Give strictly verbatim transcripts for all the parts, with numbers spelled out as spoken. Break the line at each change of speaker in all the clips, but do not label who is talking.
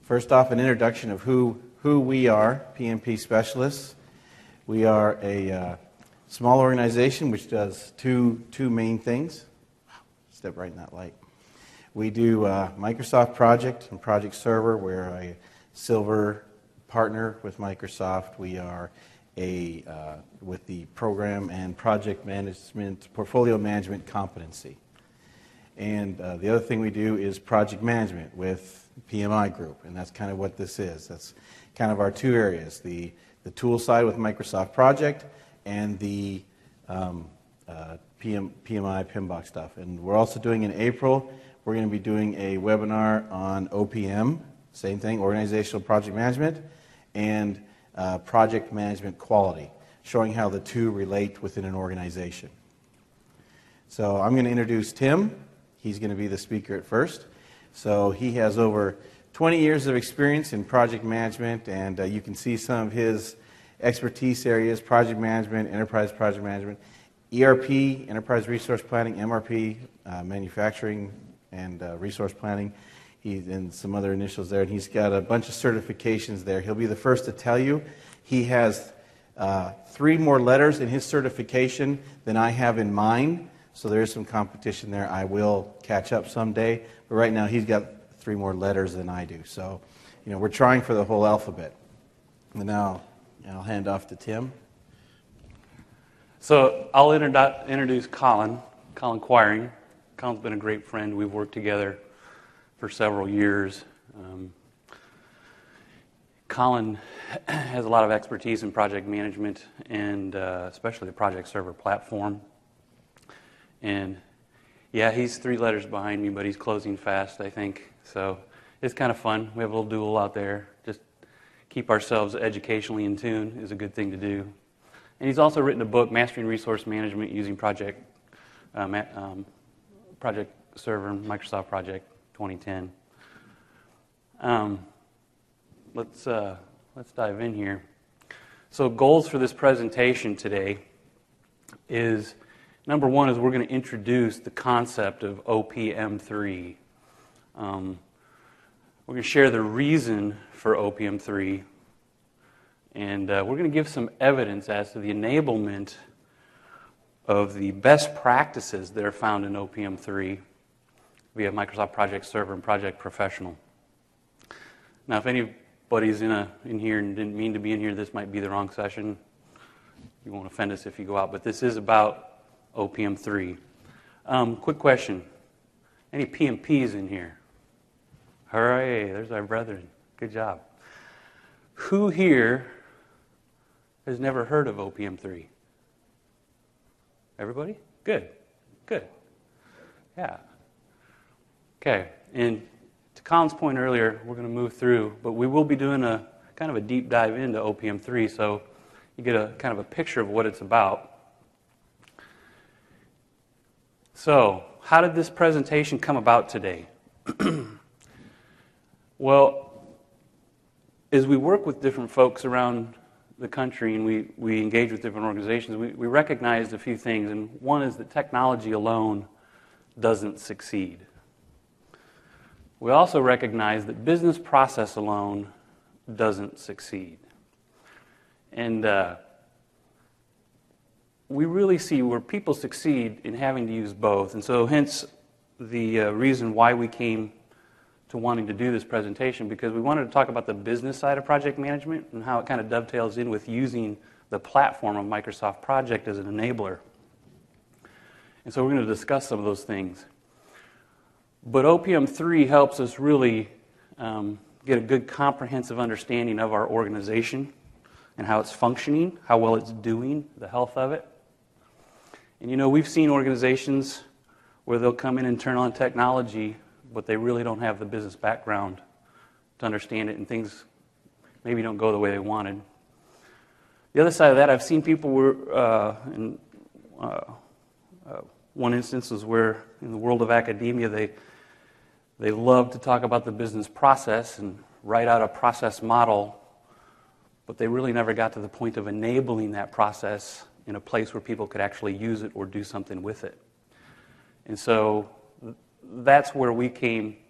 First off, an introduction of who, who we are, P M P Specialists. We are a uh, small organization which does two, two main things. Step right in that light. We do uh, Microsoft Project and Project Server. We're a silver partner with Microsoft. We are a uh, with the program and project management, portfolio management competency. And uh, the other thing we do is project management with P M I Group, and that's kind of what this is. That's kind of our two areas, the, the tool side with Microsoft Project and the um, uh, P M, P M I, PMBOK stuff. And we're also doing in April, we're going to be doing a webinar on O P M, same thing, Organizational Project Management, and uh, Project Management Quality, showing how the two relate within an organization. So I'm going to introduce Tim. He's going to be the speaker at first. So he has over twenty years of experience in project management, and uh, you can see some of his expertise areas: project management, enterprise project management, E R P, enterprise resource planning, M R P, uh, manufacturing and uh, resource planning. He's in some other initials there, and he's got a bunch of certifications there. He'll be the first to tell you he has uh, three more letters in his certification than I have in mine, so there is some competition there. I will catch up someday, but right now he's got three more letters than I do. So, you know, we're trying for the whole alphabet. And now I'll hand off to Tim.
So I'll introdu- introduce Colin, Colin Quiring. Colin's been a great friend. We've worked together for several years. Um, Colin has a lot of expertise in project management and uh, especially the Project Server platform. And yeah, he's three letters behind me, but he's closing fast, I think. So it's kind of fun. We have a little duel out there. Just keep ourselves educationally in tune is a good thing to do. And he's also written a book, Mastering Resource Management Using Project um, um, Project Server, Microsoft Project twenty ten. Um, let's uh, let's dive in here. So goals for this presentation today is, number one is we're going to introduce the concept of O P M three. Um, we're going to share the reason for O P M three, and uh, we're going to give some evidence as to the enablement of the best practices that are found in O P M three via Microsoft Project Server and Project Professional. Now, if anybody's in, a, in here and didn't mean to be in here, this might be the wrong session. You won't offend us if you go out, but this is about O P M three. Um, quick question. Any P M Ps in here? Hooray, there's our brethren. Good job. Who here has never heard of O P M three? Everybody? Good. Good. Yeah. Okay. And to Colin's point earlier, we're going to move through, but we will be doing a kind of a deep dive into O P M three, so you get a kind of a picture of what it's about. So, how did this presentation come about today? Well, as we work with different folks around the country and we, we engage with different organizations, we, we recognized a few things, and one is that technology alone doesn't succeed. We also recognize that business process alone doesn't succeed. And uh, we really see where people succeed in having to use both. And so hence the uh, reason why we came to wanting to do this presentation, because we wanted to talk about the business side of project management and how it kind of dovetails in with using the platform of Microsoft Project as an enabler. And so we're going to discuss some of those things. But O P M three helps us really um, get a good comprehensive understanding of our organization and how it's functioning, how well it's doing, the health of it. And you know, we've seen organizations where they'll come in and turn on technology, but they really don't have the business background to understand it, and things maybe don't go the way they wanted. The other side of that, I've seen people were, uh, in uh, uh, one instance was where in the world of academia, they they love to talk about the business process and write out a process model, but they really never got to the point of enabling that process in a place where people could actually use it or do something with it. And so that's where we came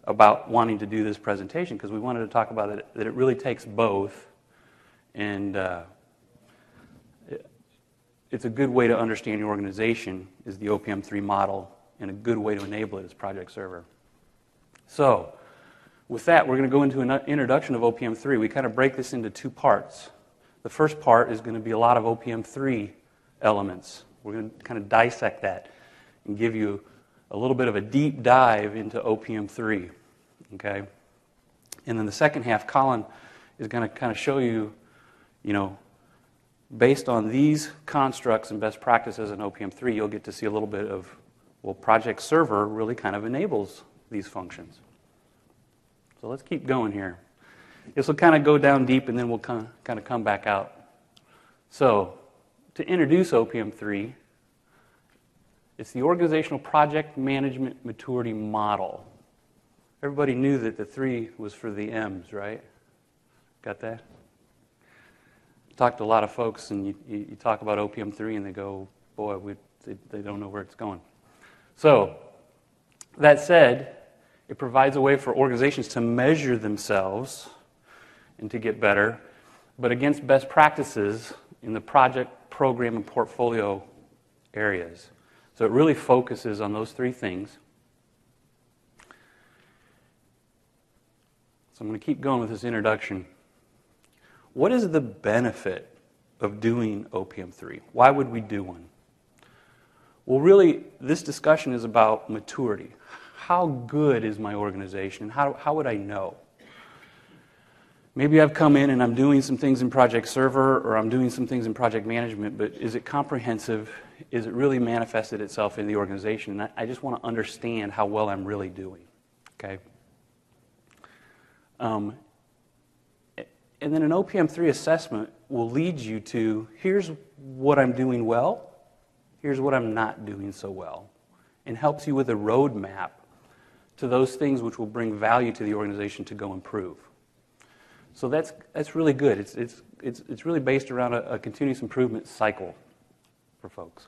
about wanting to do this presentation, because we wanted to talk about it, that it really takes both, and uh, it, it's a good way to understand your organization is the O P M three model, and a good way to enable it is Project Server. So, with that, we're going to go into an introduction of O P M three. We kind of break this into two parts. The first part is going to be a lot of O P M three elements. We're going to kind of dissect that and give you a little bit of a deep dive into O P M three, okay? And then the second half, Colin is going to kind of show you, you know, based on these constructs and best practices in O P M three, you'll get to see a little bit of, well, Project Server really kind of enables these functions. So let's keep going here. This will kind of go down deep, and then we'll kind of, kind of come back out. So, to introduce O P M three, it's the Organizational Project Management Maturity Model. Everybody knew that the three was for the M's, right? Got that? Talked to a lot of folks, and you, you, you talk about O P M three, and they go, boy, we, they, they don't know where it's going. So, that said, it provides a way for organizations to measure themselves and to get better, but against best practices in the project, program, and portfolio areas. So it really focuses on those three things. So I'm going to keep going with this introduction. What is the benefit of doing O P M three? Why would we do one? Well, really, this discussion is about maturity. How good is my organization? How, how would I know? Maybe I've come in and I'm doing some things in Project Server, or I'm doing some things in project management, but is it comprehensive? Is it really manifested itself in the organization? And I, I just want to understand how well I'm really doing. Okay? Um, and then an O P M three assessment will lead you to, here's what I'm doing well, here's what I'm not doing so well, and helps you with a roadmap to those things which will bring value to the organization to go improve. So that's that's really good. It's it's it's it's really based around a, a continuous improvement cycle for folks.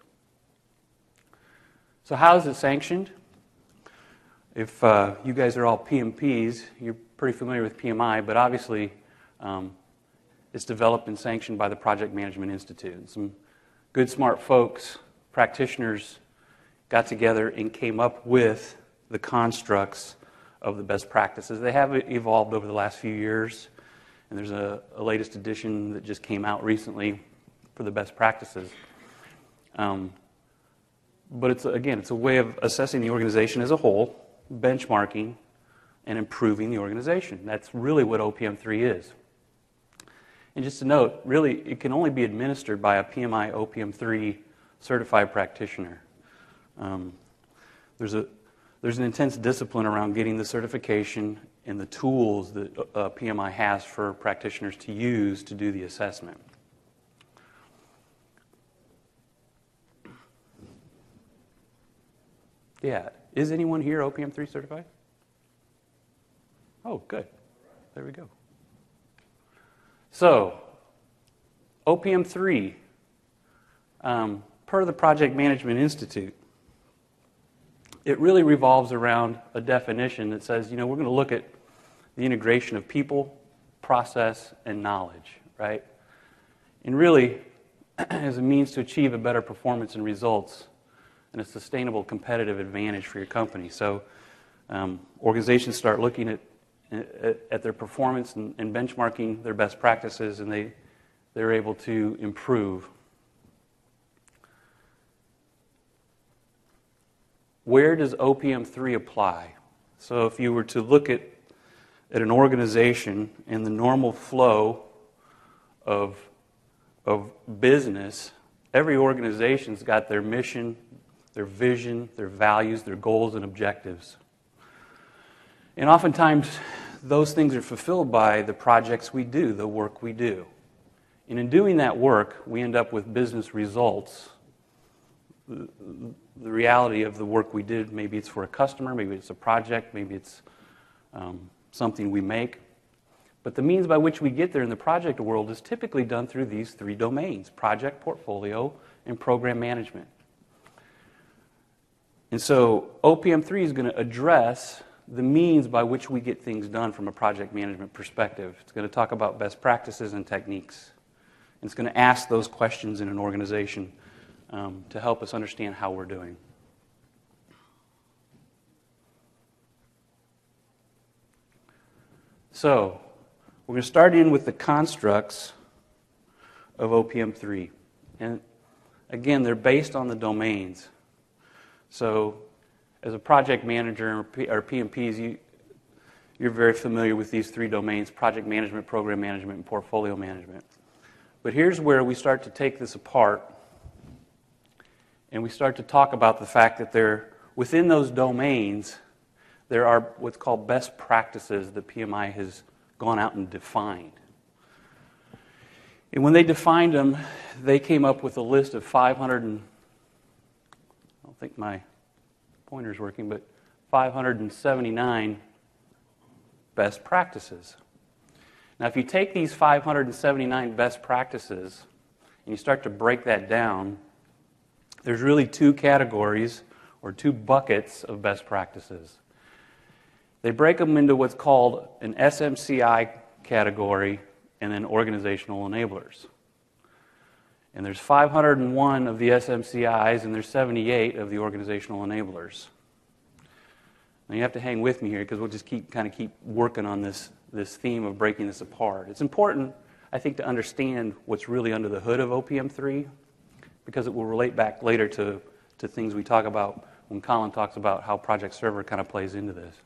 So how is it sanctioned? If uh, you guys are all P M Ps, you're pretty familiar with P M I, but obviously um, it's developed and sanctioned by the Project Management Institute. Some good, smart folks, practitioners, got together and came up with the constructs of the best practices. They have evolved over the last few years, and there's a, a latest edition that just came out recently for the best practices. Um, but it's again, it's a way of assessing the organization as a whole, benchmarking, and improving the organization. That's really what O P M three is. And just to note, really, it can only be administered by a P M I O P M three certified practitioner. Um, there's a There's an intense discipline around getting the certification and the tools that uh, P M I has for practitioners to use to do the assessment. Yeah. Is anyone here O P M three certified? Oh, good. There we go. So, O P M three, um, per the Project Management Institute, it really revolves around a definition that says, you know, we're going to look at the integration of people, process, and knowledge, right? And really, as a means to achieve a better performance and results and a sustainable competitive advantage for your company. So um, organizations start looking at, at, at their performance and, and benchmarking their best practices, and they, they're able to improve. Where does O P M three apply? So if you were to look at, at an organization and the normal flow of, of business, every organization's got their mission, their vision, their values, their goals and objectives. And oftentimes, those things are fulfilled by the projects we do, the work we do. And in doing that work, we end up with business results. The, the reality of the work we did, maybe it's for a customer, maybe it's a project, maybe it's um, something we make. But the means by which we get there in the project world is typically done through these three domains: project, portfolio, and program management. And so O P M three is going to address the means by which we get things done from a project management perspective. It's going to talk about best practices and techniques. It's going to ask those questions in an organization um, to help us understand how we're doing. So, we're going to start in with the constructs of O P M three. And again, they're based on the domains. So, as a project manager or P M Ps, you, you're very familiar with these three domains: project management, program management, and portfolio management. But here's where we start to take this apart, and we start to talk about the fact that there, within those domains, there are what's called best practices that P M I has gone out and defined. And when they defined them, they came up with a list of five hundred and, I don't think my pointer's working, but five hundred seventy-nine best practices. Now, if you take these five hundred seventy-nine best practices and you start to break that down, there's really two categories or two buckets of best practices. They break them into what's called an S M C I category and then organizational enablers. And there's five hundred one of the S M C Is and there's seventy-eight of the organizational enablers. Now you have to hang with me here because we'll just keep kind of keep working on this, this theme of breaking this apart. It's important, I think, to understand what's really under the hood of O P M three because it will relate back later to, to things we talk about when Colin talks about how Project Server kind of plays into this.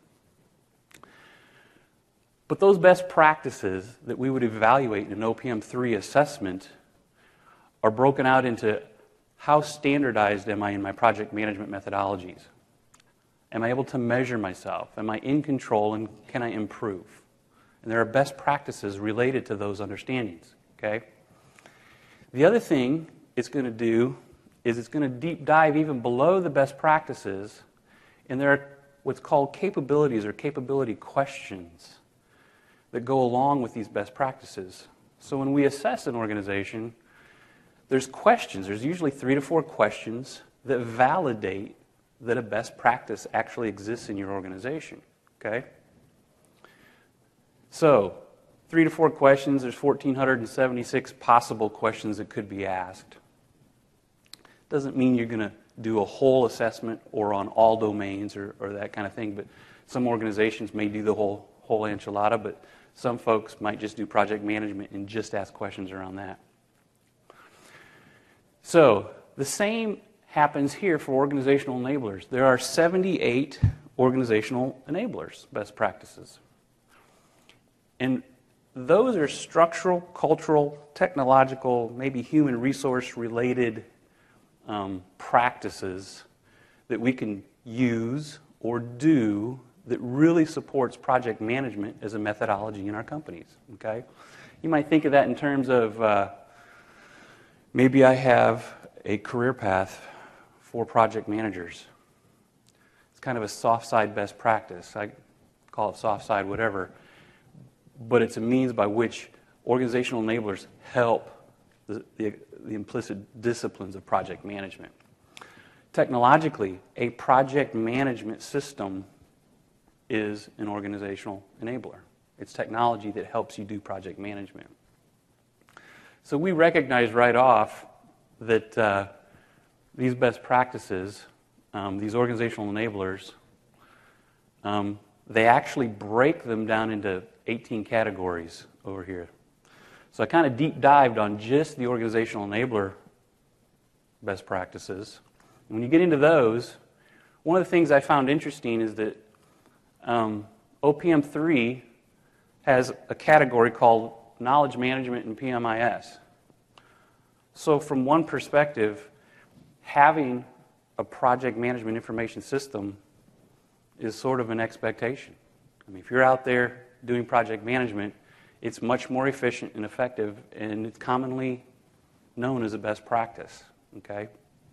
But those best practices that we would evaluate in an O P M three assessment are broken out into how standardized am I in my project management methodologies? Am I able to measure myself? Am I in control and can I improve? And there are best practices related to those understandings, okay? The other thing it's going to do is it's going to deep dive even below the best practices, and there are what's called capabilities or capability questions that go along with these best practices. So when we assess an organization, there's questions. There's usually three to four questions that validate that a best practice actually exists in your organization, okay? So, three to four questions, there's one thousand four hundred seventy-six possible questions that could be asked. Doesn't mean you're going to do a whole assessment or on all domains or, or that kind of thing, but some organizations may do the whole, whole enchilada, but some folks might just do project management and just ask questions around that. So, the same happens here for organizational enablers. There are seventy-eight organizational enablers, best practices. And those are structural, cultural, technological, maybe human resource related um, practices that we can use or do that really supports project management as a methodology in our companies, okay? You might think of that in terms of uh, maybe I have a career path for project managers. It's kind of a soft side best practice. I call it soft side whatever, but it's a means by which organizational enablers help the, the, the implicit disciplines of project management. Technologically, a project management system is an organizational enabler. It's technology that helps you do project management. So we recognize right off that uh, these best practices, um, these organizational enablers, um, they actually break them down into eighteen categories over here. So I kind of deep dived on just the organizational enabler best practices. And when you get into those, one of the things I found interesting is that um, O P M three has a category called knowledge management and P M I S. So from one perspective, having a project management information system is sort of an expectation. I mean, if you're out there doing project management, it's much more efficient and effective, and it's commonly known as a best practice, okay?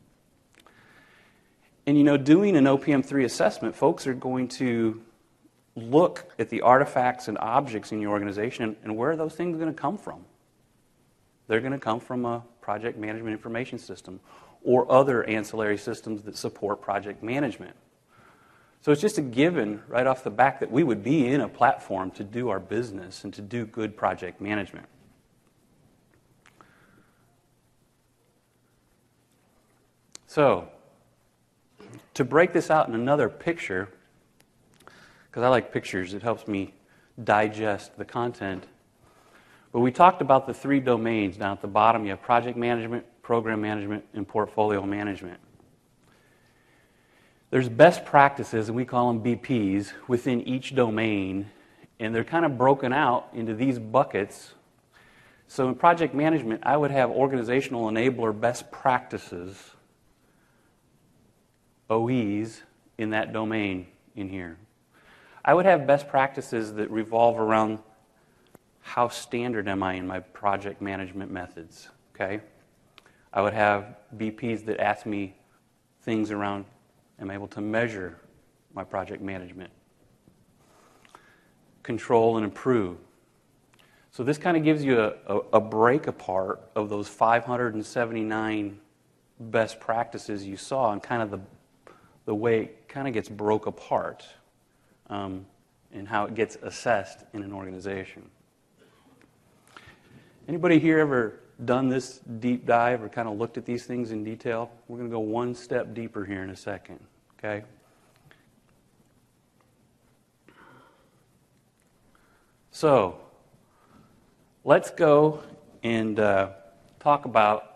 And you know, doing an O P M three assessment, folks are going to look at the artifacts and objects in your organization, and, and where are those things going to come from? They're going to come from a project management information system or other ancillary systems that support project management. So it's just a given right off the back that we would be in a platform to do our business and to do good project management. So, to break this out in another picture, because I like pictures, it helps me digest the content. But we talked about the three domains. Down at the bottom, you have project management, program management, and portfolio management. There's best practices, and we call them B Ps, within each domain, and they're kind of broken out into these buckets. So in project management, I would have organizational enabler best practices, O Es, in that domain in here. I would have best practices that revolve around how standard am I in my project management methods, okay? I would have B Ps that ask me things around, am I able to measure my project management? Control and improve. So this kind of gives you a, a, a break apart of those five hundred seventy-nine best practices you saw and kind of the, the way it kind of gets broke apart um, and how it gets assessed in an organization. Anybody here ever done this deep dive or kind of looked at these things in detail? We're going to go one step deeper here in a second, okay? So, let's go and uh, talk about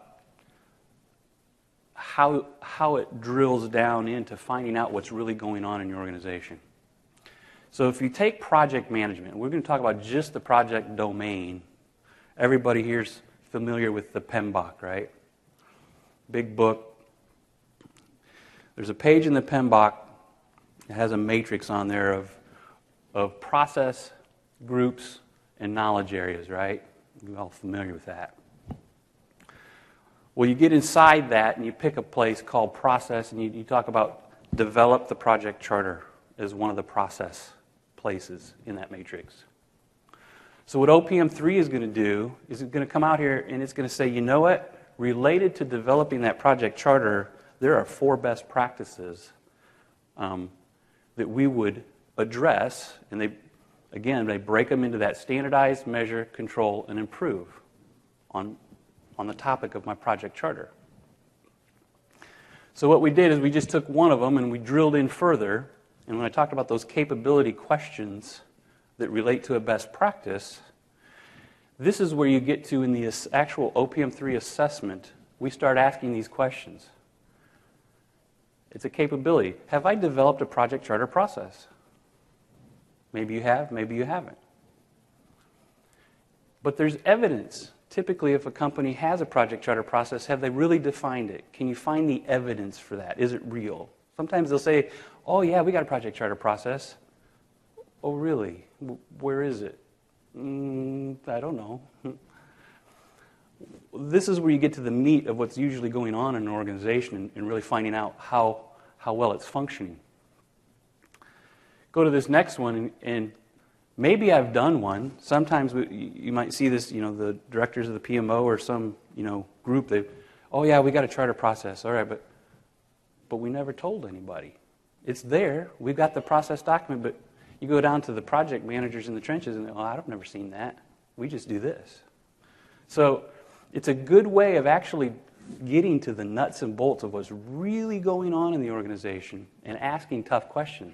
how, how it drills down into finding out what's really going on in your organization. So if you take project management, we're going to talk about just the project domain. Everybody here's familiar with the PMBOK, right? Big book. There's a page in the PMBOK that has a matrix on there of, of process, groups, and knowledge areas, right? You're all familiar with that. Well, you get inside that and you pick a place called process, and you, you talk about develop the project charter as one of the process places in that matrix. So what O P M three is going to do is it's going to come out here and it's going to say, you know what? Related to developing that project charter, there are four best practices um, that we would address, and they, again, they break them into that standardize, measure, control, and improve on, on the topic of my project charter. So what we did is we just took one of them and we drilled in further, and when I talked about those capability questions that relate to a best practice, this is where you get to in the actual O P M three assessment. We start asking these questions. It's a capability. Have I developed a project charter process? Maybe you have, maybe you haven't. But there's evidence. Typically, if a company has a project charter process, have they really defined it? Can you find the evidence for that? Is it real? Sometimes they'll say, oh yeah, we got a project charter process. Oh, really? Where is it? Mm, I don't know. This is where you get to the meat of what's usually going on in an organization and really finding out how, how well it's functioning. Go to this next one, and, and maybe I've done one. Sometimes we, you might see this, you know, the directors of the P M O or some, you know, group, they, oh yeah, we got a charter process. All right, but, but we never told anybody. It's there. We've got the process document, but you go down to the project managers in the trenches and, oh, I've never seen that. We just do this. So it's a good way of actually getting to the nuts and bolts of what's really going on in the organization and asking tough questions.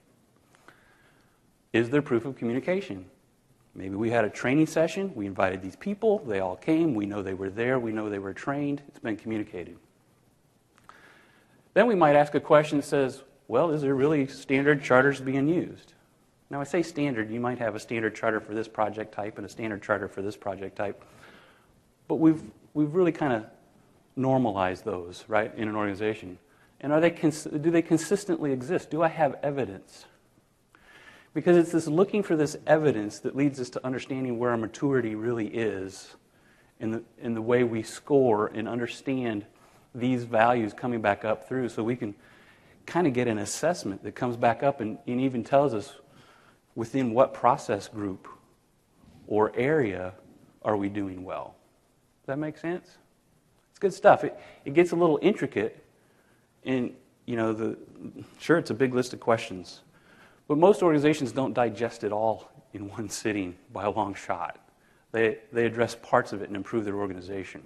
Is there proof of communication? Maybe we had a training session. We invited these people. They all came. We know they were there. We know they were trained. It's been communicated. Then we might ask a question that says, well, is there really standard charters being used? Now, I say standard, you might have a standard charter for this project type and a standard charter for this project type. But we've, we've really kind of normalized those, right, in an organization. And are they cons- do they consistently exist? Do I have evidence? Because it's this looking for this evidence that leads us to understanding where our maturity really is in the, in the way we score and understand these values coming back up through, so we can kind of get an assessment that comes back up and, and even tells us within what process group or area are we doing well. Does that make sense? It's good stuff. It, it gets a little intricate, and you know, the, sure, it's a big list of questions, but most organizations don't digest it all in one sitting by a long shot. They, they address parts of it and improve their organization.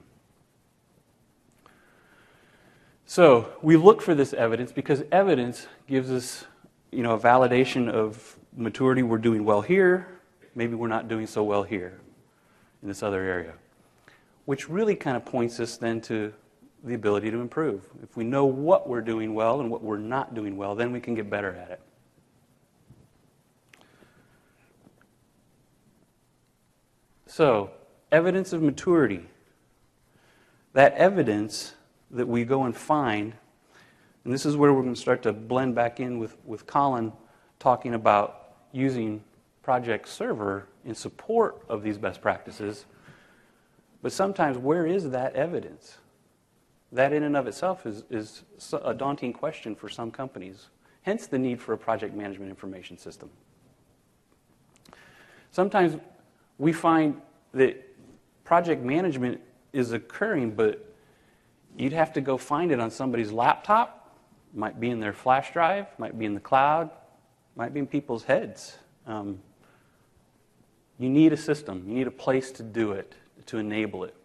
So we look for this evidence because evidence gives us, you know, a validation of maturity. We're doing well here. Maybe we're not doing so well here in this other area, which really kind of points us then to the ability to improve. If we know what we're doing well and what we're not doing well, then we can get better at it. So, evidence of maturity. That evidence that we go and find, and this is where we're going to start to blend back in with, with Colin talking about using Project Server in support of these best practices. But sometimes, where is that evidence? That in and of itself is, is a daunting question for some companies, hence the need for a project management information system. Sometimes we find that project management is occurring, but you'd have to go find it on somebody's laptop, might be in their flash drive, might be in the cloud, might be in people's heads. Um, you need a system. You need a place to do it, to enable it.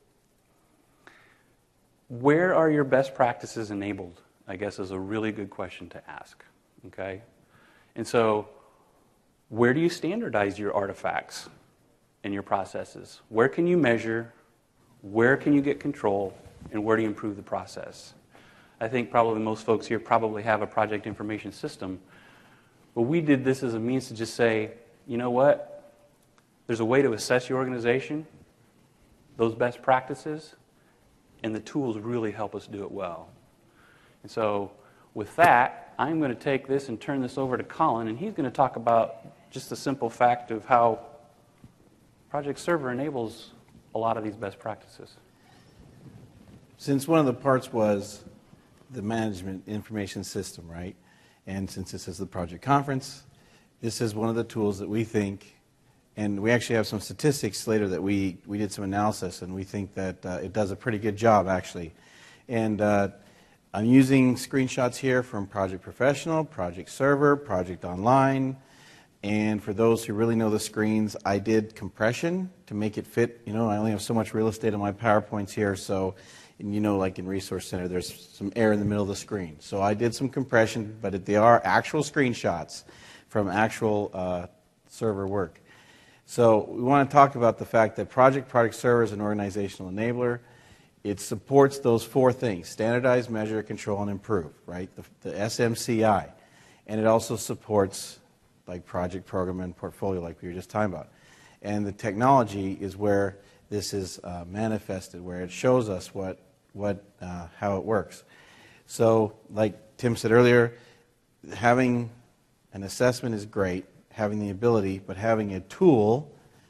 Where are your best practices enabled, I guess, is a really good question to ask. Okay? And so, where do you standardize your artifacts and your processes? Where can you measure? Where can you get control? And where do you improve the process? I think probably most folks here probably have a project information system. But we did this as a means to just say, you know what? There's a way to assess your organization, those best practices, and the tools really help us do it well. And so with that, I'm going to take this and turn this over to Colin, and he's going to talk about just the simple fact of how Project Server enables a lot of these best practices.
Since one of the parts was the management information system, right? And since this is the project conference, this is one of the tools that we think, and we actually have some statistics later that we, we did some analysis, and we think that uh, it does a pretty good job, actually. And uh, I'm using screenshots here from Project Professional, Project Server, Project Online, and for those who really know the screens, I did compression to make it fit. You know, I only have so much real estate on my PowerPoints here, so, and you know, like in Resource Center, there's some air in the middle of the screen. So I did some compression, but they are actual screenshots from actual uh, server work. So we want to talk about the fact that Project Product Server is an organizational enabler. It supports those four things: standardize, measure, control, and improve, right? The, the S M C I. And it also supports like project, program, and portfolio, like we were just talking about. And the technology is where this is uh, manifested, where it shows us what, what, uh, how it works. So, like Tim said earlier, having an assessment is great, having the ability, but having a tool,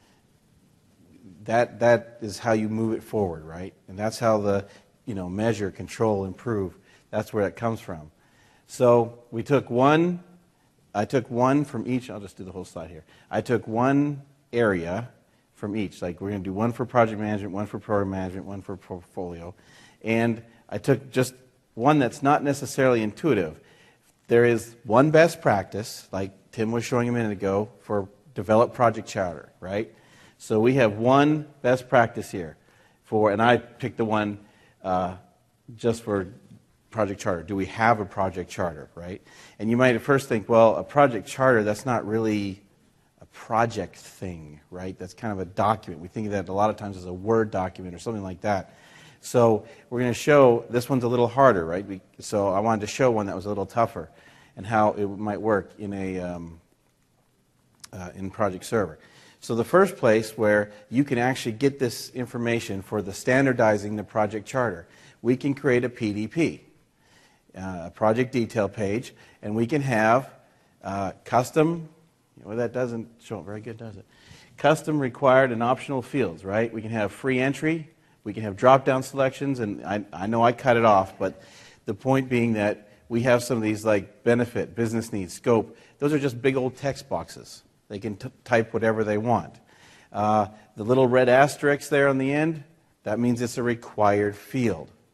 that that is how you move it forward, right? And that's how the, you know, measure, control, improve. That's where it comes from. So we took one. I took one from each. I'll just do the whole slide here. I took one area from each. Like we're going to do one for project management, one for program management, one for portfolio. And I took just one that's not necessarily intuitive. There is one best practice, like Tim was showing a minute ago, for develop project charter, right? So we have one best practice here for, and I picked the one uh, just for project charter. Do we have a project charter, right? And you might at first think, well, a project charter, that's not really a project thing, right? That's kind of a document. We think of that a lot of times as a Word document or something like that. So we're going to show, this one's a little harder, right? We, so I wanted to show one that was a little tougher and how it might work in a um, uh, in Project Server. So the first place where you can actually get this information for the standardizing the project charter, we can create a P D P. Uh, a project detail page, and we can have uh, custom, well, that doesn't show it very good, does it? Custom required and optional fields, right? We can have free entry, we can have drop-down selections, and I, I know I cut it off, but the point being that we have some of these like benefit, business needs, scope. Those are just big old text boxes. They can t- type whatever they want. Uh, the little red asterisk there on the end, that means it's a required field.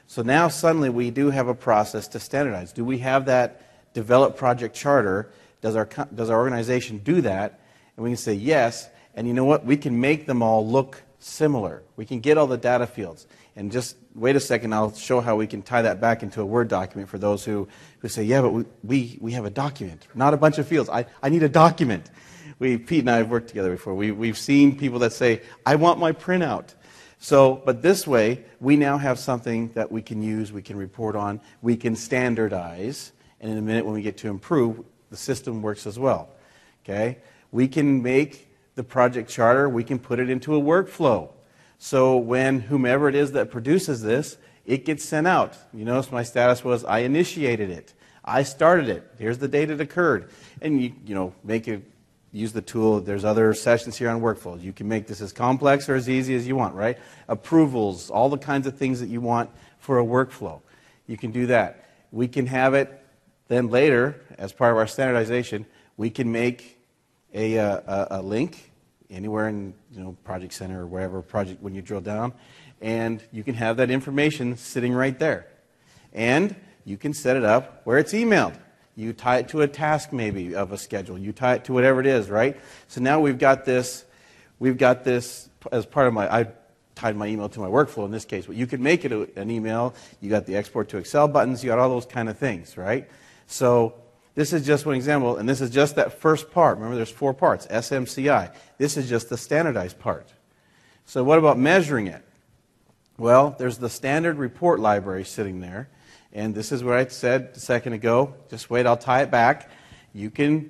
So now suddenly we do have a process to standardize. Do we have that developed project charter? Does our, does our organization do that? And we can say yes, and you know what? We can make them all look similar. We can get all the data fields. And just wait a second, I'll show how we can tie that back into a Word document for those who, who say, yeah, but we, we, we have a document, not a bunch of fields. I, I need a document. We, Pete and I have worked together before. We, we've seen people that say, I want my printout. So, but this way, we now have something that we can use, we can report on, we can standardize, and in a minute when we get to improve, the system works as well. Okay? We can make the project charter, we can put it into a workflow. So when whomever it is that produces this, it gets sent out. You notice my status was I initiated it. I started it. Here's the date it occurred. And you, you know, make it, use the tool. There's other sessions here on workflows. You can make this as complex or as easy as you want, right? Approvals, all the kinds of things that you want for a workflow. You can do that. We can have it then later, as part of our standardization, we can make a, a, a link anywhere in, you know, Project Center or wherever project when you drill down, and you can have that information sitting right there. And you can set it up where it's emailed. You tie it to a task maybe of a schedule. You tie it to whatever it is, right? So now we've got this, we've got this as part of my, I tied my email to my workflow in this case, but you could make it a, an email. You got the export to Excel buttons. You got all those kind of things, right? So this is just one example, and this is just that first part. Remember, there's four parts, S M C I. This is just the standardized part. So what about measuring it? Well, there's the standard report library sitting there, and this is what I said a second ago. Just wait, I'll tie it back. You can,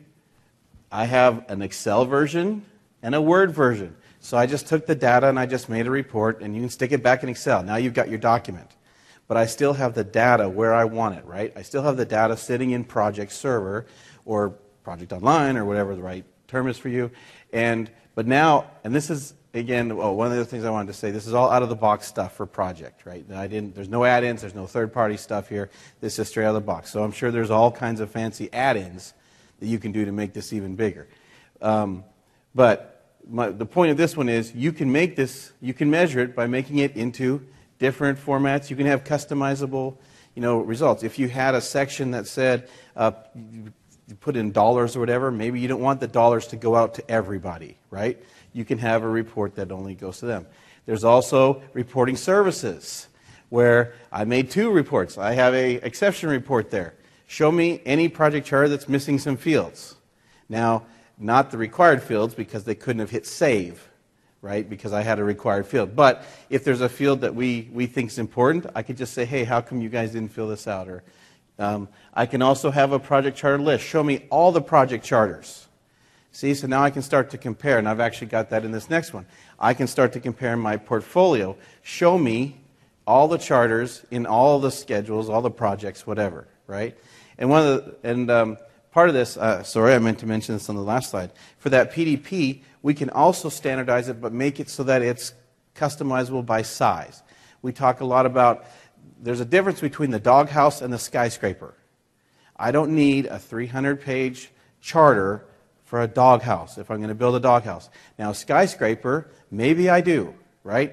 I have an Excel version and a Word version. So I just took the data and I just made a report, and you can stick it back in Excel. Now you've got your document. But I still have the data where I want it, right? I still have the data sitting in Project Server or Project Online or whatever the right term is for you. And but now, and this is, again, oh, one of the other things I wanted to say, this is all out-of-the-box stuff for Project, right? I didn't, there's no add-ins, there's no third-party stuff here. This is straight out of the box. So I'm sure there's all kinds of fancy add-ins that you can do to make this even bigger. Um, but my, the point of this one is you can make this, you can measure it by making it into different formats. You can have customizable, you know, results. If you had a section that said, uh, you put in dollars or whatever, maybe you don't want the dollars to go out to everybody, right? You can have a report that only goes to them. There's also reporting services, where I made two reports. I have a exception report there. Show me any project charter that's missing some fields. Now, not the required fields because they couldn't have hit save, right, because I had a required field. But if there's a field that we, we think is important, I could just say, hey, how come you guys didn't fill this out? Or um, I can also have a project charter list. Show me all the project charters. See, so now I can start to compare, and I've actually got that in this next one. I can start to compare my portfolio. Show me all the charters in all the schedules, all the projects, whatever, right? And one of the, and um, part of this, uh, sorry, I meant to mention this on the last slide. For that P D P, we can also standardize it, but make it so that it's customizable by size. We talk a lot about, there's a difference between the doghouse and the skyscraper. I don't need a three hundred page charter for a doghouse if I'm going to build a doghouse. Now, a skyscraper, maybe I do, right?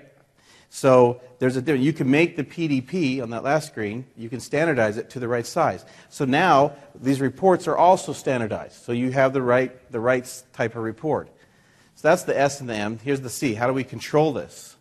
So there's a difference. You can make the P D P on that last screen, you can standardize it to the right size. So now these reports are also standardized. So you have the right, the right type of report. So that's the S and the M. Here's the C. How do we control this?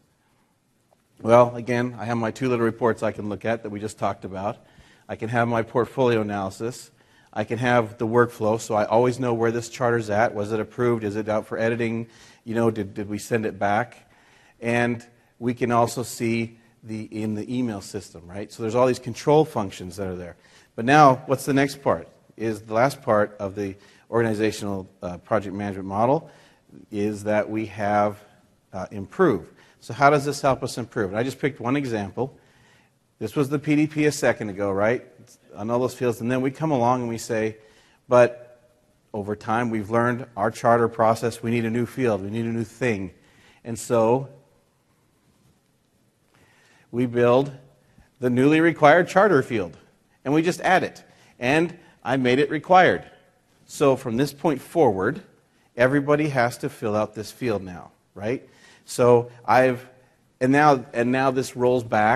Well, again, I have my two little reports I can look at that we just talked about. I can have my portfolio analysis. I can have the workflow, so I always know where this charter's at. Was it approved? Is it out for editing? You know, did, did we send it back? And we can also see the in the email system, right? So there's all these control functions that are there. But now, what's the next part? Is the last part of the organizational uh, project management model is that we have uh, improve. So how does this help us improve? And I just picked one example. This was the P D P a second ago, right? On all those fields. And then we come along and we say, but over time we've learned our charter process, we need a new field, we need a new thing. And so we build the newly required charter field. And we just add it. And I made it required. So from this point forward, everybody has to fill out this field now, right? So I've, and now, and now this rolls back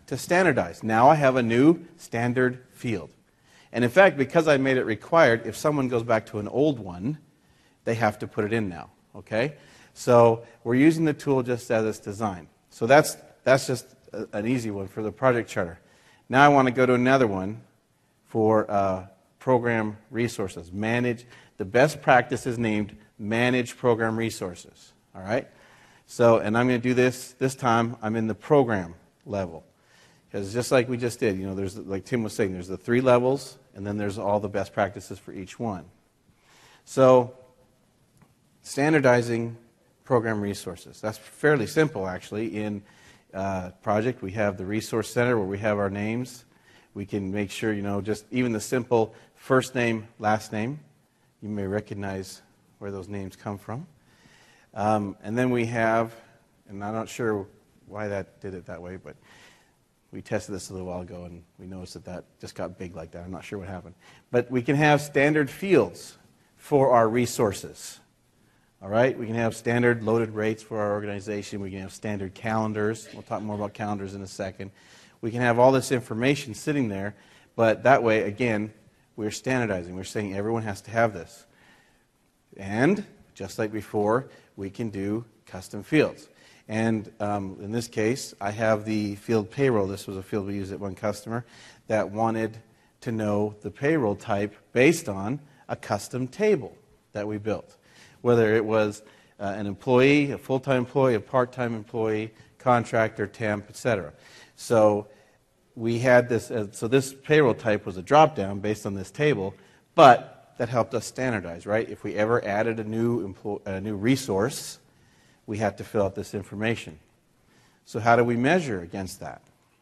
to standardize. Now I have a new standard field. And in fact, because I made it required, if someone goes back to an old one, they have to put it in now. Okay? So we're using the tool just as it's designed. So that's, that's just a, an easy one for the project charter. Now I want to go to another one for uh, program resources. Manage. The best practice is named Manage Program Resources. All right? So, and I'm going to do this, this time I'm in the program level. Because just like we just did, you know, there's, like Tim was saying, there's the three levels, and then there's all the best practices for each one. So, standardizing program resources. That's fairly simple, actually. In uh, project, we have the resource center where we have our names. We can make sure, you know, just even the simple first name, last name. You may recognize where those names come from. Um, and then we have, and I'm not sure why that did it that way, but we tested this a little while ago, and we noticed that that just got big like that. I'm not sure what happened. But we can have standard fields for our resources. All right? We can have standard loaded rates for our organization. We can have standard calendars. We'll talk more about calendars in a second. We can have all this information sitting there, but that way, again, we're standardizing. We're saying everyone has to have this. And, just like before, we can do custom fields. And um, in this case, I have the field payroll. This was a field we used at one customer that wanted to know the payroll type based on a custom table that we built. Whether it was uh, an employee, a full-time employee, a part-time employee, contractor, temp, et cetera. So we had this. Uh, so this payroll type was a drop-down based on this table, but that helped us standardize, right? If we ever added a new employ- a new resource, we had to fill out this information. So how do we measure against that?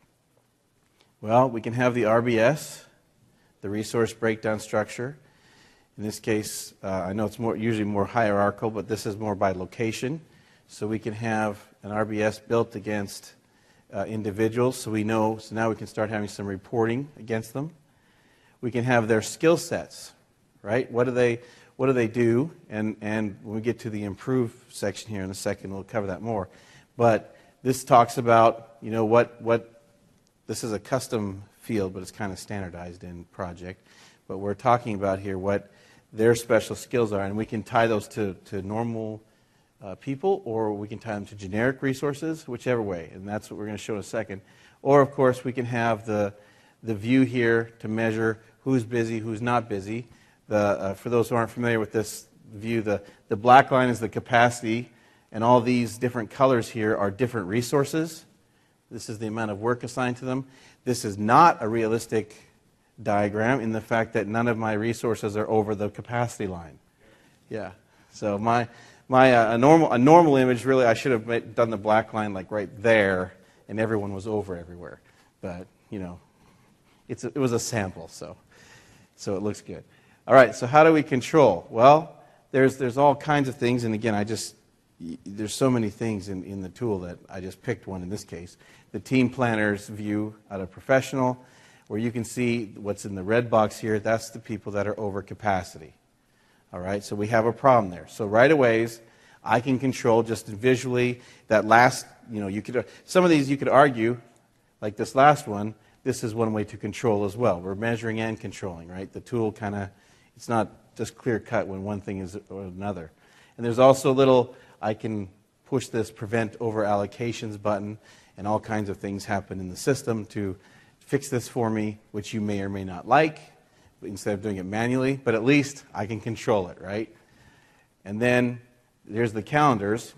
Well, we can have the R B S, the resource breakdown structure. In this case, uh, I know it's more usually more hierarchical, but this is more by location. So we can have an R B S built against uh, individuals, so we know. So now we can start having some reporting against them. We can have their skill sets, right? What do they What do they do? And, and when we get to the improve section here in a second, we'll cover that more. But this talks about, you know, what, what this is a custom field, but it's kind of standardized in project. But we're talking about here what their special skills are, and we can tie those to, to normal uh, people, or we can tie them to generic resources, whichever way. And that's what we're going to show in a second. Or, of course, we can have the, the view here to measure who's busy, who's not busy. The, uh, for those who aren't familiar with this view, the, the black line is the capacity, and all these different colors here are different resources. This is the amount of work assigned to them. This is not a realistic diagram in the fact that none of my resources are over the capacity line. Yeah. So my my uh, a normal a normal image, really, I should have made, done the black line like right there, and everyone was over everywhere. But you know, it's a, it was a sample, so so it looks good. All right, so how do we control? Well, there's there's all kinds of things, and again, I just there's so many things in, in the tool that I just picked one in this case. The team planner's view out of professional, where you can see what's in the red box here, that's the people that are over capacity. All right, so we have a problem there. So right away, I can control just visually that last, you know, you could some of these you could argue, like this last one, this is one way to control as well. We're measuring and controlling, right? The tool kind of, it's not just clear cut when one thing is or another. And there's also a little, I can push this prevent over allocations button, and all kinds of things happen in the system to fix this for me, which you may or may not like, instead of doing it manually, but at least I can control it, right? And then there's the calendars.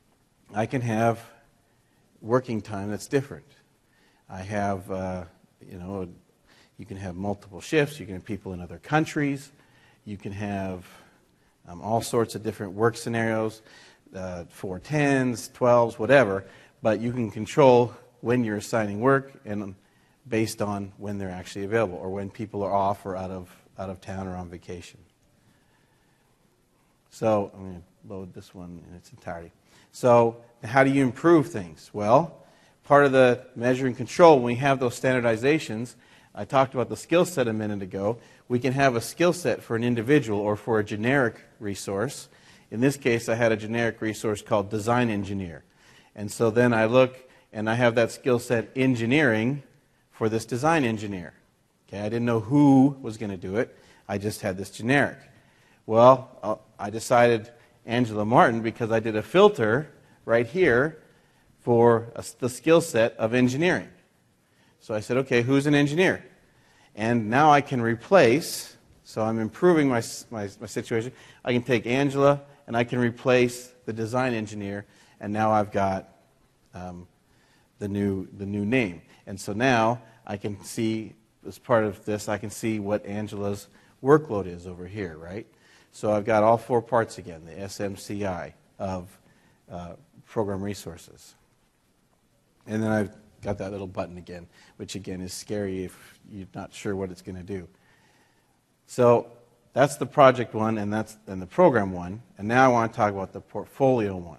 I can have working time that's different. I have, uh, you know, you can have multiple shifts. You can have people in other countries. You can have um, all sorts of different work scenarios, uh, four tens, twelves, whatever, but you can control when you're assigning work and based on when they're actually available or when people are off or out of out of town or on vacation. So I'm going to load this one in its entirety. So how do you improve things? Well, part of the measure and control, when we have those standardizations, I talked about the skill set a minute ago. We can have a skill set for an individual or for a generic resource. In this case, I had a generic resource called design engineer. And so then I look and I have that skill set engineering for this design engineer. Okay, I didn't know who was going to do it. I just had this generic. Well, uh, I decided Angela Martin because I did a filter right here for a, the skill set of engineering. So I said, okay, who's an engineer? And now I can replace, so I'm improving my, my, my situation. I can take Angela and I can replace the design engineer, and now I've got um, the new the new name. And so now I can see, as part of this, I can see what Angela's workload is over here, right? So I've got all four parts again, the S M C I of uh, program resources. And then I've got that little button again, which again is scary if you're not sure what it's going to do. So that's the project one, and that's and the program one. And now I want to talk about the portfolio one.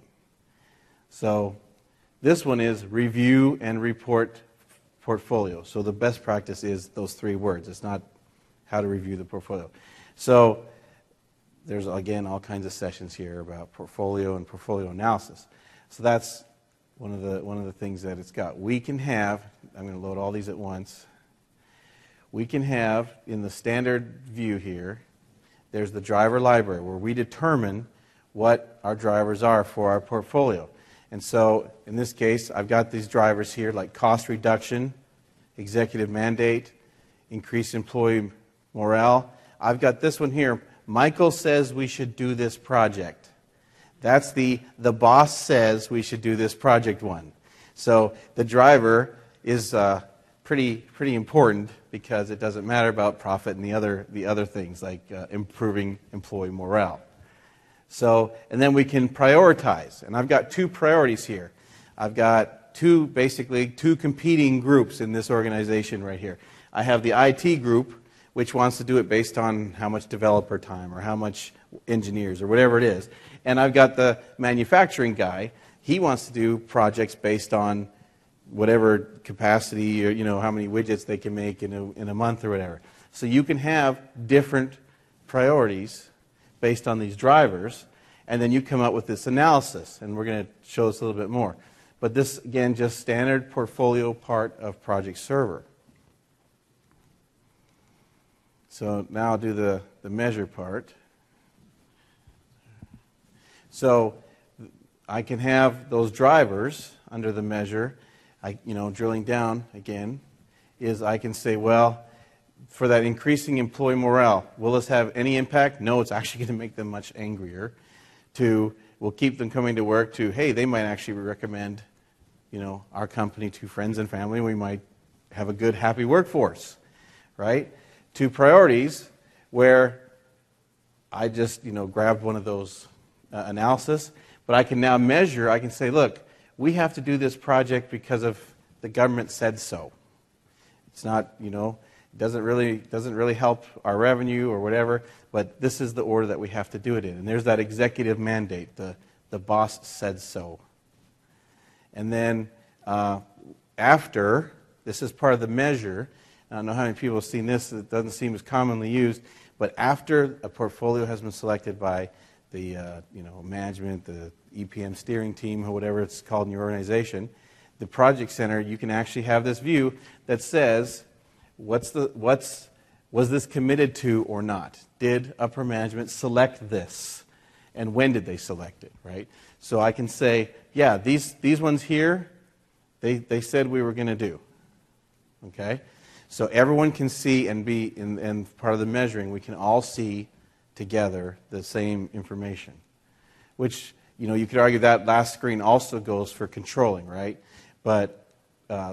So this one is review and report portfolio. So the best practice is those three words. It's not how to review the portfolio. So there's, again, all kinds of sessions here about portfolio and portfolio analysis. So that's one of the one of the things that it's got. We can have, I'm going to load all these at once. We can have, in the standard view here, there's the driver library where we determine what our drivers are for our portfolio. And so, in this case, I've got these drivers here like cost reduction, executive mandate, increase employee morale. I've got this one here. Michael says we should do this project. That's the, the boss says we should do this project one. So the driver is uh, pretty pretty important because it doesn't matter about profit and the other the other things like uh, improving employee morale. So, and then we can prioritize. And I've got two priorities here. I've got two, basically, two competing groups in this organization right here. I have the I T group, which wants to do it based on how much developer time or how much engineers or whatever it is. And I've got the manufacturing guy. He wants to do projects based on whatever capacity or, you know, how many widgets they can make in a, in a month or whatever. So you can have different priorities based on these drivers, and then you come up with this analysis, and we're going to show this a little bit more. But this, again, just standard portfolio part of Project Server. So now I'll do the, the measure part. So I can have those drivers under the measure. I, you know, drilling down again, is I can say, well, for that increasing employee morale, will this have any impact? No, it's actually going to make them much angrier. To, we'll keep them coming to work. To, hey, they might actually recommend, you know, our company to friends and family. We might have a good, happy workforce, right? To priorities, where I just, you know, grabbed one of those uh, analysis, but I can now measure. I can say, look, we have to do this project because of the government said so. It's not, you know. Doesn't really doesn't really help our revenue or whatever, but this is the order that we have to do it in. And there's that executive mandate. The the boss said so. And then uh, after, this is part of the measure. I don't know how many people have seen this. It doesn't seem as commonly used. But after a portfolio has been selected by the uh, you know management, the E P M steering team, or whatever it's called in your organization, the project center, you can actually have this view that says, What's the what's was this committed to or not? Did upper management select this? And when did they select it, right? So I can say, yeah, these these ones here, they, they said we were going to do. Okay? So everyone can see and be in and part of the measuring, we can all see together the same information. Which, you know, you could argue that last screen also goes for controlling, right? But uh,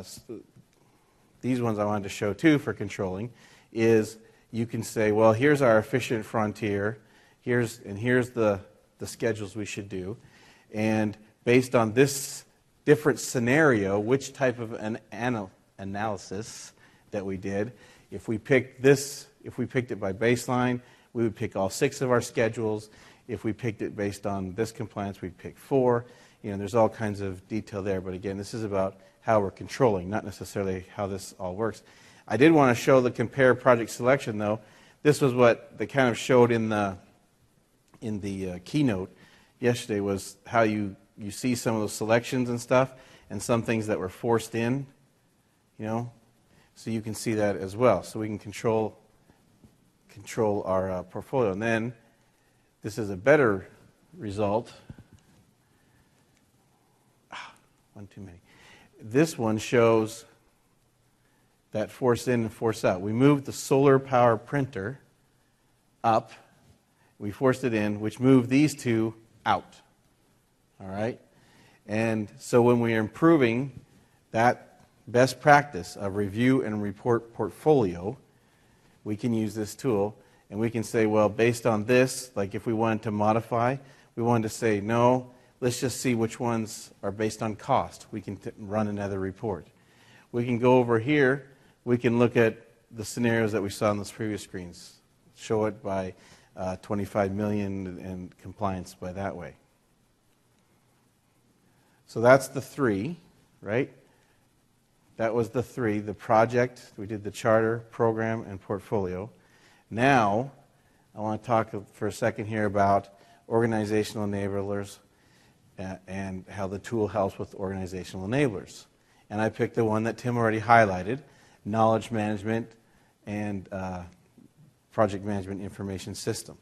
these ones I wanted to show too for controlling is you can say, well, here's our efficient frontier, here's and here's the, the schedules we should do, and based on this different scenario, which type of an anal- analysis that we did, if we picked this, if we picked it by baseline, we would pick all six of our schedules. If we picked it based on this compliance, we'd pick four. You know, there's all kinds of detail there, but again, this is about how we're controlling, not necessarily how this all works. I did want to show the compare project selection, though. This was what they kind of showed in the in the uh, keynote yesterday, was how you you see some of those selections and stuff, and some things that were forced in, you know, so you can see that as well. So we can control control our uh, portfolio. And then this is a better result. Ah, one too many. This one shows that force in and force out. We moved the solar power printer up. We forced it in, which moved these two out. All right? And so when we are improving that best practice of review and report portfolio, we can use this tool, and we can say, well, based on this, like if we wanted to modify, we wanted to say, no, let's just see which ones are based on cost. We can t- run another report. We can go over here. We can look at the scenarios that we saw on those previous screens, show it by uh, twenty-five million and compliance by that way. So that's the three, right? That was the three, the project, we did the charter, program, and portfolio. Now, I want to talk for a second here about organizational enablers uh, and how the tool helps with organizational enablers. And I picked the one that Tim already highlighted, knowledge management and uh, project management information system.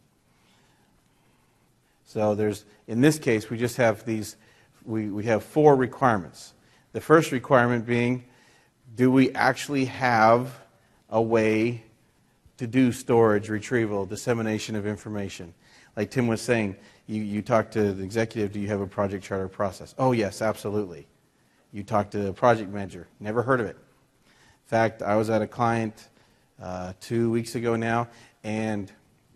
So there's, in this case, we just have these, we, we have four requirements. The first requirement being, do we actually have a way to do storage, retrieval, dissemination of information? Like Tim was saying, you, you talk to the executive, do you have a project charter process? Oh, yes, absolutely. You talk to the project manager, never heard of it. In fact, I was at a client uh, two weeks ago now, and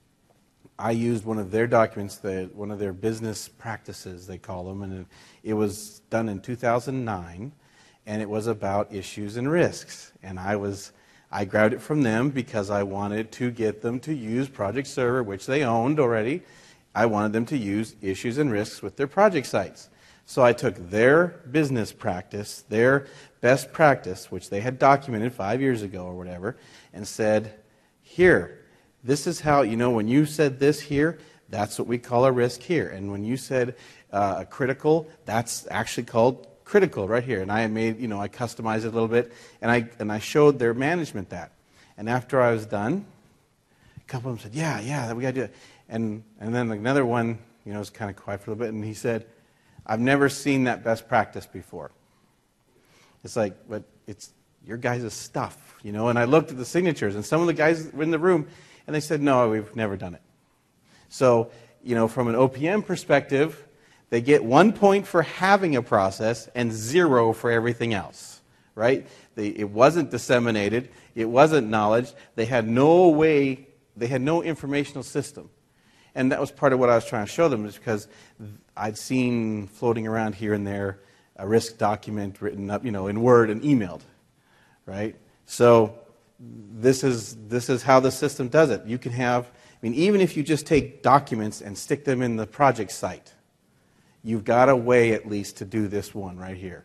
I used one of their documents, the, one of their business practices, they call them, and it, it was done in two thousand nine, and it was about issues and risks. And I was, I grabbed it from them because I wanted to get them to use Project Server, which they owned already. I wanted them to use issues and risks with their project sites. So I took their business practice, their best practice, which they had documented five years ago or whatever, and said, here, this is how, you know, when you said this here, that's what we call a risk here. And when you said uh, a critical, that's actually called critical right here. And I made, you know, I customized it a little bit, and I and I showed their management that. And after I was done, a couple of them said, yeah, yeah, we got to do it. And, and then another one, you know, was kind of quiet for a little bit, and he said, I've never seen that best practice before. It's like, but it's your guys' stuff, you know. And I looked at the signatures, and some of the guys were in the room, and they said, no, we've never done it. So, you know, from an O P M perspective, they get one point for having a process and zero for everything else, right? They, it wasn't disseminated. It wasn't knowledge. They had no way, they had no informational system. And that was part of what I was trying to show them, is because I'd seen floating around here and there a risk document written up, you know, in Word and emailed, right? So this is this is how the system does it. You can have, I mean, even if you just take documents and stick them in the project site, you've got a way at least to do this one right here.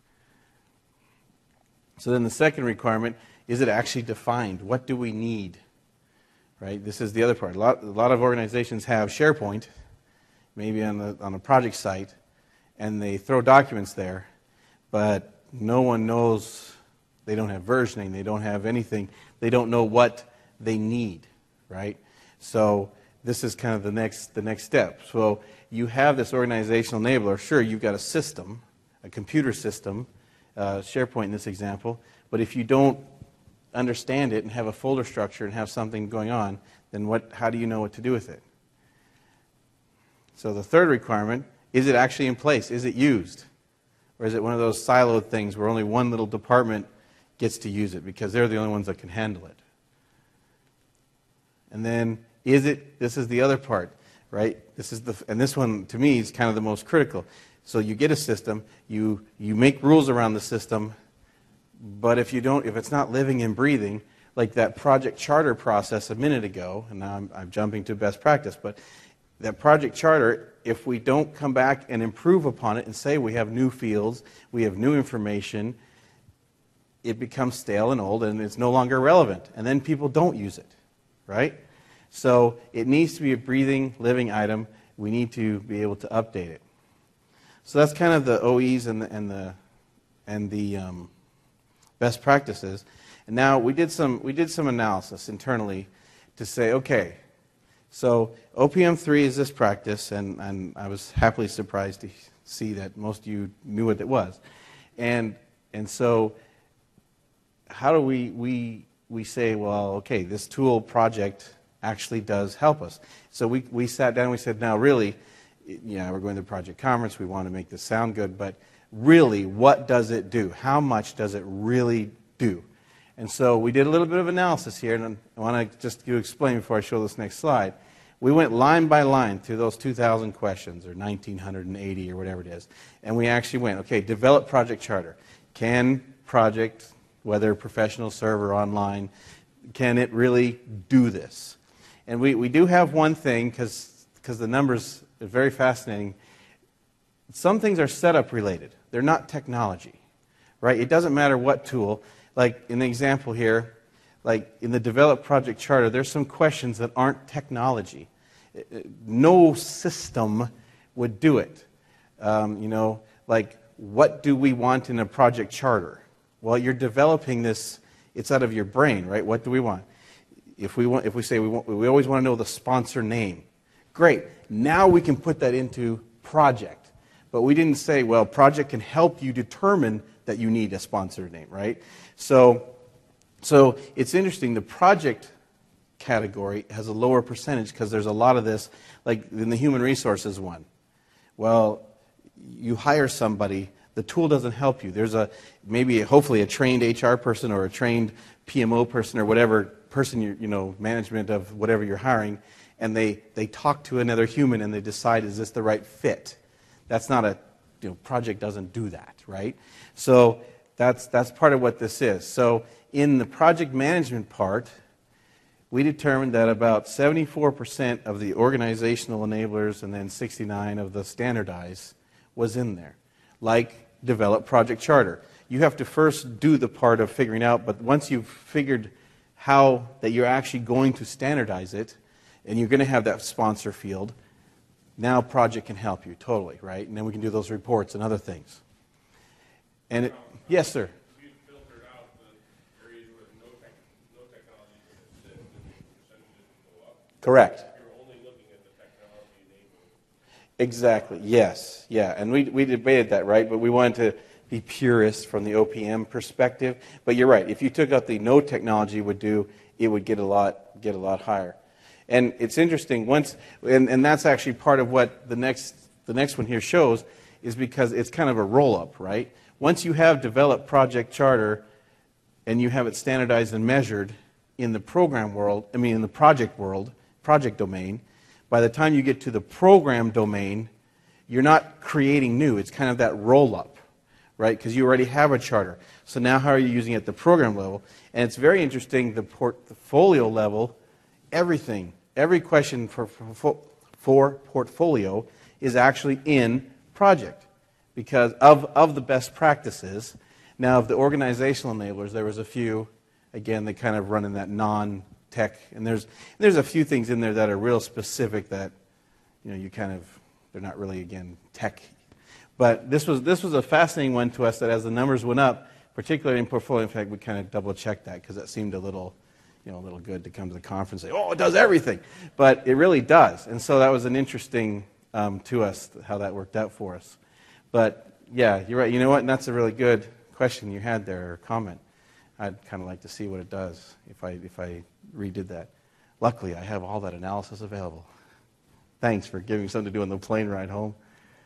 So then the second requirement, is it actually defined? What do we need? Right? This is the other part. A lot, a lot of organizations have SharePoint, maybe on the on a project site, and they throw documents there, but no one knows. They don't have versioning. They don't have anything. They don't know what they need, right? So this is kind of the next the next step. So you have this organizational enabler. Sure, you've got a system, a computer system, uh, SharePoint in this example, but if you don't understand it and have a folder structure and have something going on, then what? How do you know what to do with it? So the third requirement, is it actually in place? Is it used? Or is it one of those siloed things where only one little department gets to use it because they're the only ones that can handle it? And then, is it, this is the other part, right? This is the, and this one, to me, is kind of the most critical. So you get a system, you, you make rules around the system, but if you don't, if it's not living and breathing, like that project charter process a minute ago, and now I'm, I'm jumping to best practice, but that project charter, if we don't come back and improve upon it and say we have new fields, we have new information, it becomes stale and old and it's no longer relevant. And then people don't use it, right? So it needs to be a breathing, living item. We need to be able to update it. So that's kind of the O Es and the and the and the um, best practices. And now we did some we did some analysis internally to say, okay, so O P M three is this practice, and, and I was happily surprised to see that most of you knew what it was. And and so how do we we we say, well, okay, this tool project actually does help us. So we, we sat down and we said, now really, yeah, we're going to the project conference, we want to make this sound good, but really, what does it do? How much does it really do? And so we did a little bit of analysis here, and I want to just to explain before I show this next slide. We went line by line through those two thousand questions, or nineteen eighty, or whatever it is, and we actually went, okay, develop project charter. Can project, whether professional, server, online, can it really do this? And we, we do have one thing, because because the numbers are very fascinating. Some things are setup related. They're not technology, right? It doesn't matter what tool. Like in the example here, like in the develop project charter, there's some questions that aren't technology. No system would do it. Um, you know, like what do we want in a project charter? Well, you're developing this. It's out of your brain, right? What do we want? If we want, if we say we want, we always want to know the sponsor name. Great. Now we can put that into project. But we didn't say, well, project can help you determine that you need a sponsor name, right? So, so it's interesting. The project category has a lower percentage because there's a lot of this, like in the human resources one. Well, you hire somebody, the tool doesn't help you. There's a maybe, hopefully, a trained H R person or a trained P M O person or whatever person, you you know, management of whatever you're hiring, and they, they talk to another human and they decide, is this the right fit? That's not a, you know, project doesn't do that, right? So that's that's part of what this is. So in the project management part, we determined that about seventy-four percent of the organizational enablers and then sixty-nine of the standardized was in there. Like develop project charter. You have to first do the part of figuring out, but once you've figured how that you're actually going to standardize it, and you're going to have that sponsor field, now project can help you totally, right? And then we can do those reports and other things. And it, yes, sir.
You filtered out the areas where no, tech, no technology could assist, and the percentages would go up.
Correct.
You're only looking at the technology enablement.
Exactly. Yes. Yeah. And we we debated that, right? But we wanted to be purist from the O P M perspective. But you're right. If you took out the no technology would do, it would get a lot get a lot higher. And it's interesting once, and, and that's actually part of what the next the next one here shows, is because it's kind of a roll up, right? Once you have developed project charter, and you have it standardized and measured in the program world, I mean in the project world, project domain, by the time you get to the program domain, you're not creating new. It's kind of that roll up, right? Because you already have a charter. So now how are you using it at the program level? And it's very interesting, the portfolio level. Everything, every question for, for, for portfolio is actually in project because of, of the best practices. Now, of the organizational enablers, there was a few, again, they kind of run in that non-tech, and there's there's a few things in there that are real specific that, you know, you kind of, they're not really, again, tech. But this was this was a fascinating one to us that as the numbers went up, particularly in portfolio, in fact, we kind of double-checked that because that seemed a little, you know, a little good to come to the conference and say, oh, it does everything. But it really does. And so that was an interesting um, to us, how that worked out for us. But, yeah, you're right. You know what? And that's a really good question you had there, or comment. I'd kind of like to see what it does if I, if I redid that. Luckily, I have all that analysis available. Thanks for giving me something to do on the plane ride home.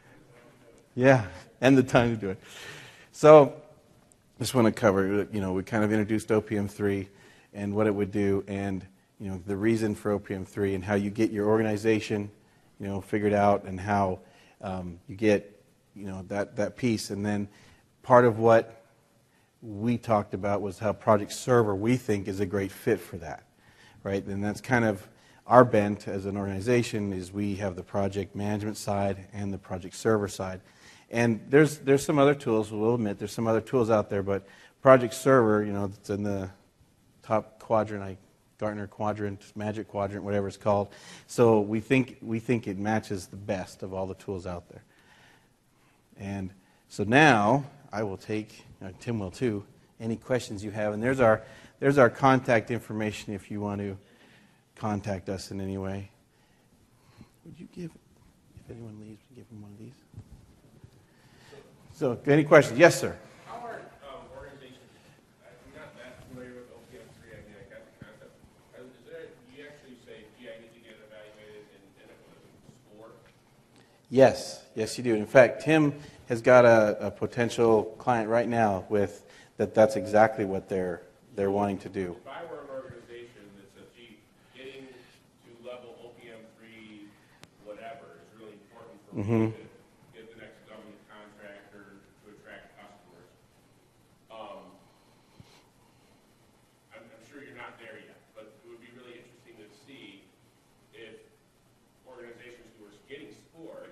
Yeah, and the time to do it. So, just want to cover, you know, we kind of introduced O P M three and what it would do, and you know the reason for O P M three, and how you get your organization, you know, figured out, and how um, you get, you know, that that piece. And then part of what we talked about was how Project Server we think is a great fit for that, right? And that's kind of our bent as an organization, is we have the project management side and the Project Server side. And there's there's some other tools. We'll admit there's some other tools out there, but Project Server, you know, it's in the top quadrant, like Gartner quadrant, Magic Quadrant, whatever it's called. So we think we think it matches the best of all the tools out there. And so now I will take, uh, Tim will too, any questions you have. And there's our, there's our contact information if you want to contact us in any way. Would you give, if anyone leaves, give them one of these? So, any questions? Yes, sir.
How are um, organizations, I'm not that familiar with O P M three, I mean, I got the concept. Uh, Is there, do you actually say, gee, I need to get evaluated and end up with a score?
Yes, yes, you do. In fact, Tim has got a, a potential client right now with that. That's exactly what they're they're wanting to do.
If I were an organization that says, gee, getting to level O P M three, whatever, is really important for
Mm-hmm.
me to get the next government contract or to attract customers. Um, I'm, I'm sure you're not there yet, but it would be really interesting to see if organizations who are getting scored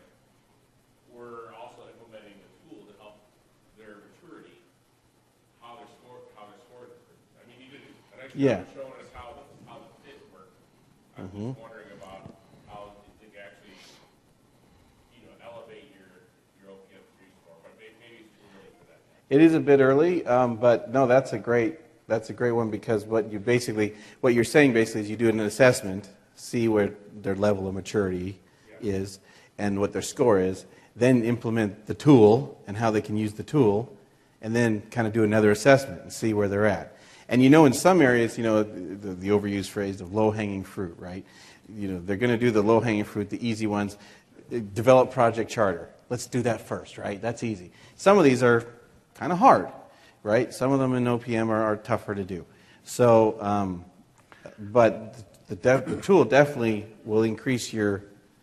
were also implementing the tool to help their maturity, how they're scored, how they're scored. I mean, you did a nice
Yeah.
job showing us how the, how the fit worked. I'm just wondering about how it can actually, you know, elevate your, your O P M three score, but maybe, maybe it's too early for that.
It is a bit early, um, but no, that's a great that's a great one because what you basically what you're saying basically is you do an assessment, see where their level of maturity is, and what their score is, then implement the tool and how they can use the tool, and then kind of do another assessment and see where they're at. And you know, in some areas, you know, the, the overused phrase of low-hanging fruit, right? You know, they're going to do the low-hanging fruit, the easy ones. Develop project charter. Let's do that first, right? That's easy. Some of these are kind of hard, right? Some of them in O P M are, are tougher to do. So, um, but the, def- the tool definitely will increase your,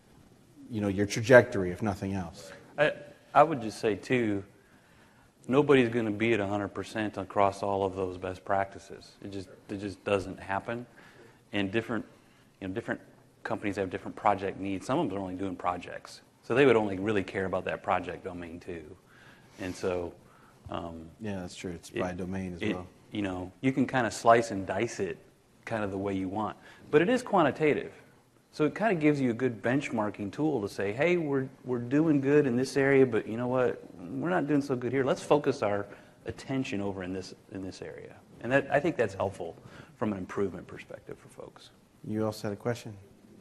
you know, your trajectory, if nothing else.
I, I would just say, too, nobody's going to be at one hundred percent across all of those best practices. It just it just doesn't happen. And different, you know, different companies have different project needs. Some of them are only doing projects. So they would only really care about that project domain, too. And so... Um,
Yeah, that's true. It's by
it-
domain as
it-
well.
You know, you can kind of slice and dice it kind of the way you want. But it is quantitative. So it kind of gives you a good benchmarking tool to say, hey, we're we're doing good in this area, but you know what? We're not doing so good here. Let's focus our attention over in this in this area. And that I think that's helpful from an improvement perspective for folks.
You also had a question?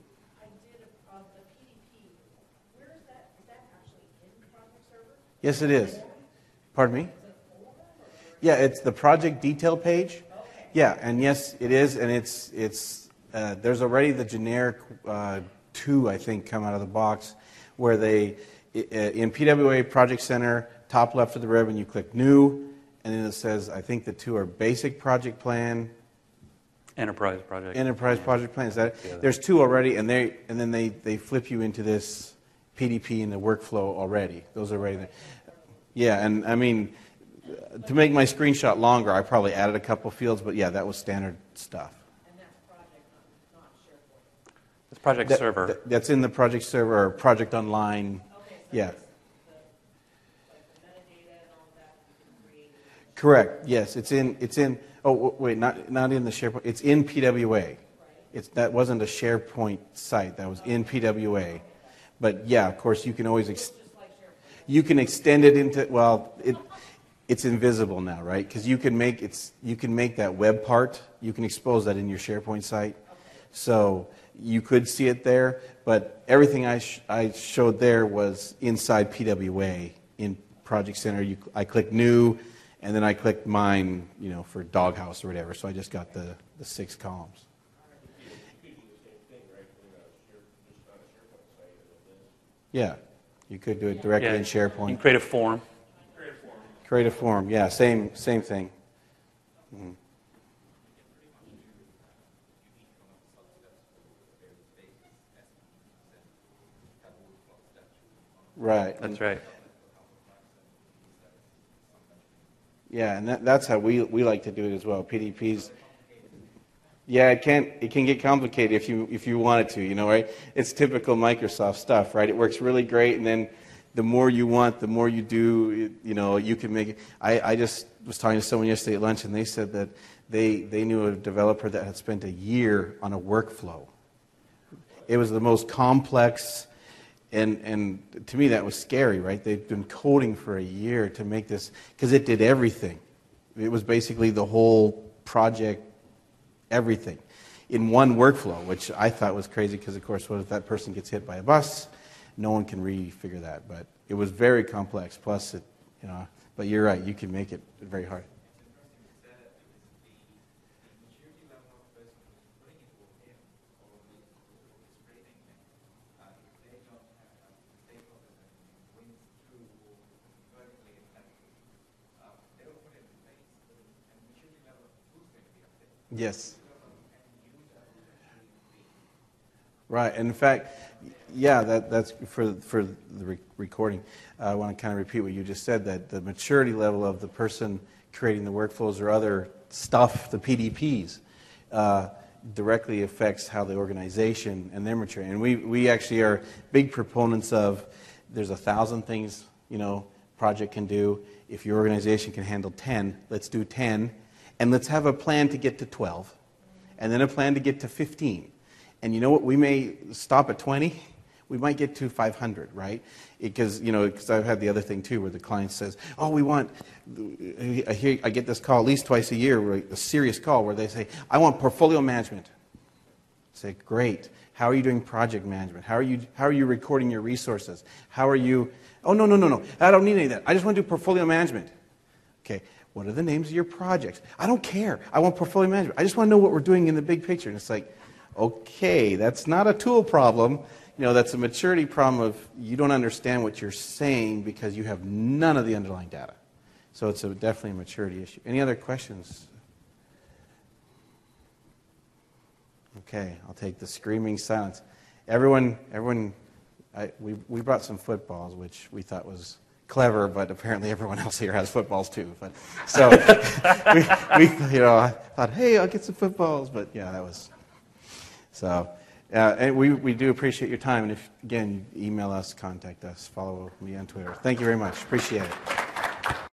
I did, uh, the P D P, where is that, is that actually in Project Server?
Yes, it is. Pardon me? Yeah, it's the project detail page. Yeah, and yes, it is, and it's it's uh, there's already the generic uh, two, I think, come out of the box, where they i- in P W A Project Center, top left of the ribbon, you click New, and then it says, I think the two are Basic Project Plan,
Enterprise project.
Enterprise Project Plan. Is that
Yeah.
there's two already, and they and then they they flip you into this P D P in the workflow already. Those are already there. Yeah, and I mean, to make my screenshot longer, I probably added a couple fields, but yeah, that was standard stuff.
And that's Project, not, not SharePoint.
It's project
That-
server.
that- that's in the project server or project online.
Okay, so
Yeah,
it's the, like the metadata and all that you can create.
correct. Yes, it's in. It's in. Oh w- wait, not not in the SharePoint. It's in P W A. It's that wasn't a SharePoint site. That was in P W A. But yeah, of course, you can always. Ex- You can extend it into, well, it, it's invisible now, right? Because you can make it's you can make that web part, you can expose that in your SharePoint site. So you could see it there, but everything I, sh- I showed there was inside P W A in Project Center. You, I clicked New, and then I clicked Mine, you know, for Doghouse or whatever. So I just got the, the six columns. Yeah, you could do it directly
Yeah.
in SharePoint.
You can create a form.
Create a form, yeah, same same thing. Mhm. Right.
That's right.
Yeah, and that, that's how we, we like to do it as well. P D Ps. Yeah, it can it can get complicated if you if you want it to, you know, right? It's typical Microsoft stuff, right? It works really great, and then the more you want, the more you do, it- you know, you can make it. I, I just was talking to someone yesterday at lunch, and they said that they they knew a developer that had spent a year on a workflow. It was the most complex. And, and to me, that was scary, right? They've been coding for a year to make this, because it did everything. It was basically the whole project, everything, in one workflow, which I thought was crazy because, of course, what if that person gets hit by a bus? No one can refigure that. But it was very complex. Plus, it, you know, but you're right, you can make it very hard. Yes. Right. And in fact, yeah, that, that's for for the re- recording. Uh, I want to kind of repeat what you just said, that the maturity level of the person creating the workflows or other stuff, the P D Ps, uh, directly affects how the organization and their maturity. And we, we actually are big proponents of there's a thousand things, you know, project can do. If your organization can handle ten, let's do ten. And let's have a plan to get to twelve, and then a plan to get to fifteen. And you know what? We may stop at twenty. We might get to five hundred, right? Because, you know, because I've had the other thing, too, where the client says, oh, we want, I, hear, I get this call at least twice a year, a serious call, where they say, I want portfolio management. I say, great. How are you doing project management? How are you, how are you recording your resources? How are you, oh, no, no, no, no. I don't need any of that. I just want to do portfolio management. Okay. What are the names of your projects? I don't care. I want portfolio management. I just want to know what we're doing in the big picture. And it's like, okay, that's not a tool problem. You know, that's a maturity problem of you don't understand what you're saying because you have none of the underlying data. So it's a, definitely a maturity issue. Any other questions? Okay, I'll take the screaming silence. Everyone, everyone, I, we, we brought some footballs, which we thought was clever, but apparently everyone else here has footballs too. But so we, we, you know, I thought, hey, I'll get some footballs. But yeah, that was so. Uh, and we, we do appreciate your time. And if again, email us, contact us, follow me on Twitter. Thank you very much. Appreciate it.